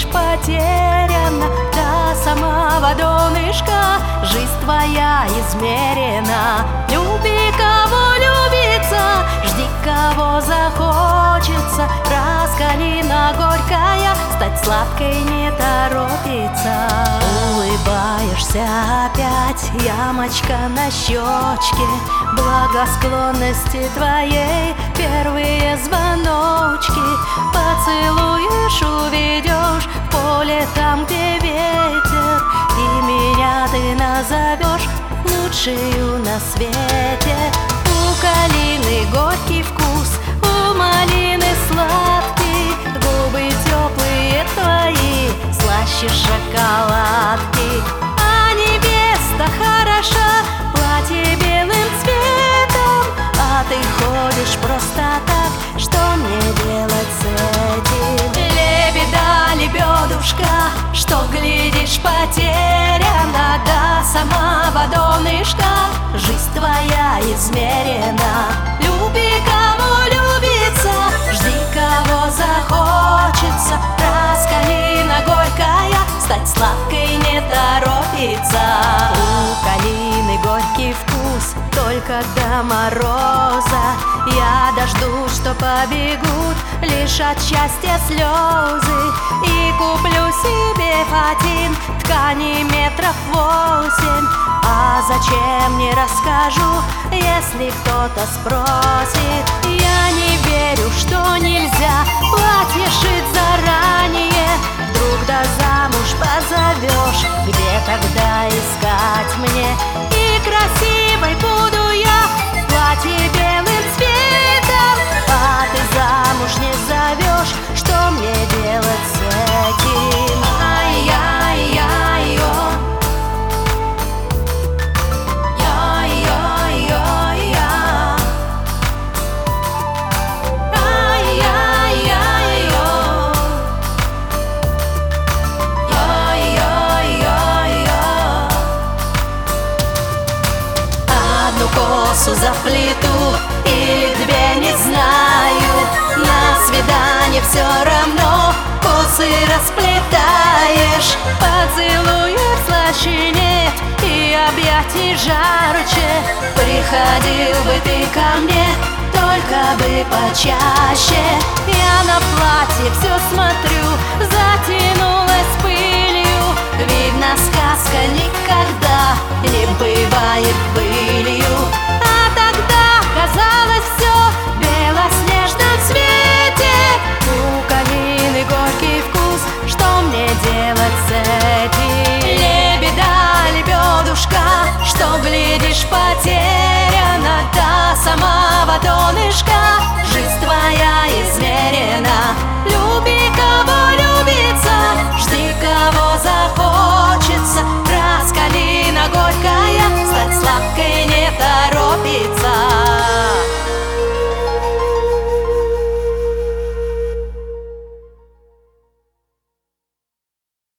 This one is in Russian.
потеряна до самого донышка. Жизнь твоя измерена. Люби, кого любится, жди, кого захочется. Раз калина горькая, стать сладкой не торопится. Улыбаешься опять, ямочка на щечке, благосклонности твоей первые звоночки. Поцелуешь, уведешь в поле там, где ветер, и меня ты назовешь лучшую на свете. У калины горький вкус, у малины сладкий, губы теплые твои, слаще шоколадки. А невеста хороша, платье белым цветом, а ты ходишь просто так, что мне делать с этим? Лебеда, лебедушка, что глядишь потеряна до самого донышка. Жизнь твоя измерена. Люби, кого любится, жди, кого захочется. Раз калина горькая, стать сладкой не торопится. У калины горький вкус, только до мороза. Я дождусь, что побегут лишь от счастья слезы, и куплю себе фатин ткани метров 8. А зачем, не расскажу, если кто-то спросит. Я не верю, что нельзя платье шить заранее. Вдруг да замуж позовешь, где тогда искать мне? И красивой буду я в платье белым цветом, а ты замуж не зовешь. Что мне делать с этим? Ай-яй-яй-о, косу заплету или две, не знаю. На свидание все равно косы расплетаешь. Поцелуев слаще нет и объятий жарче. Приходил бы ты ко мне, только бы почаще. Я на платье все смотрю, затянулась пылью. Видно, сказка никогда не бывает былью. А тогда казалось все в белоснежном свете. У калины горький вкус, что мне делать с этим? Лебеда, лебедушка, что глядишь потеряна до самого донышка.